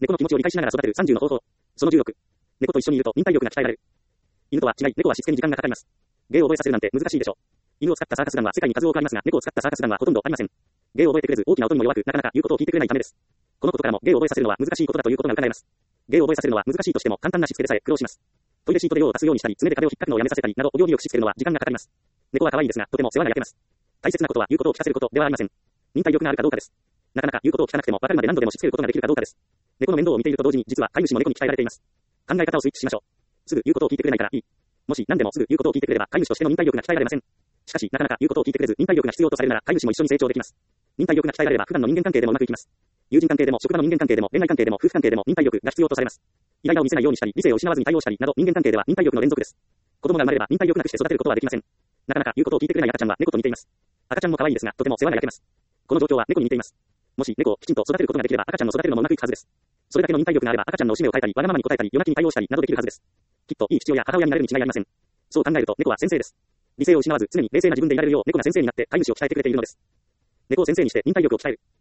猫の気持ちを理解しながら育てる30の方法。その16。猫と一緒にいると忍耐力が鍛えられる。犬とは違い、猫はしつけに時間がかかります。芸を覚えさせるなんて難しいでしょう。犬を使ったサーカス団は世界に数多くありますが、猫を使ったサーカス団はほとんどありません。芸を覚えてくれず、大きな音にも弱く、なかなか言うことを聞いてくれないためです。このことからも、芸を覚えさせるのは難しいことだということが伺えます。芸を覚えさせるのは難しいとしても、簡単なしつけでさえ苦労します。トイレシートで用を足すようにしたり、爪で壁を引っかくのをやめさせたりなど、お行儀よくしつけるのは時間がかかります。猫は可愛いですが、とても世話が焼けます。大切なことは言うことを聞かせることではありません。忍耐力があるかどうかです。なかなか言うことを聞かなくても、分かるまで何度でもしつけることができるかどうかです。猫の面倒を見ていると同時に、実は飼い主も猫に鍛えられています。考え方をスイッチしましょう。すぐ言うことを聞いてくれないからいい。もし何でもすぐ言うことを聞いてくれれば、飼い主としての忍耐力が鍛えられません。しかし、なかなか言うことを聞いてくれず、忍耐力が必要とされるなら、飼い主も一緒に成長できます。忍耐力が鍛えられれば、普段の人間関係でもうまくいきます。友人関係でも、職場の人間関係でも、恋愛関係でも、夫婦関係でも、忍耐力が必要とされます。イライラを見せないようにしたり、理性を失わずに対応したりなど、人間関係では忍耐力の連続です。子供が生まれれば忍耐力なくして育てることはできません。なかなか言うことを聞いてくれない赤ちゃんは猫と似ています。赤ちゃんも可愛いですが、とても世話が焼けます。この状況は猫に似ています。もし猫をきちんと育てることができれば、赤ちゃんの育てるのもうまくいくはずです。それだけの忍耐力があれば、赤ちゃんのおしめを変えたり、わがままに答えたり、夜泣きに対応したりなどできるはずです。きっといい父親、母親になれるに違いありません。そう考えると、猫は先生です。理性を失わず、常に冷静な自分でいられるよう、猫が先生になって飼い主を鍛えてくれているのです。猫を先生にして忍耐力を鍛える。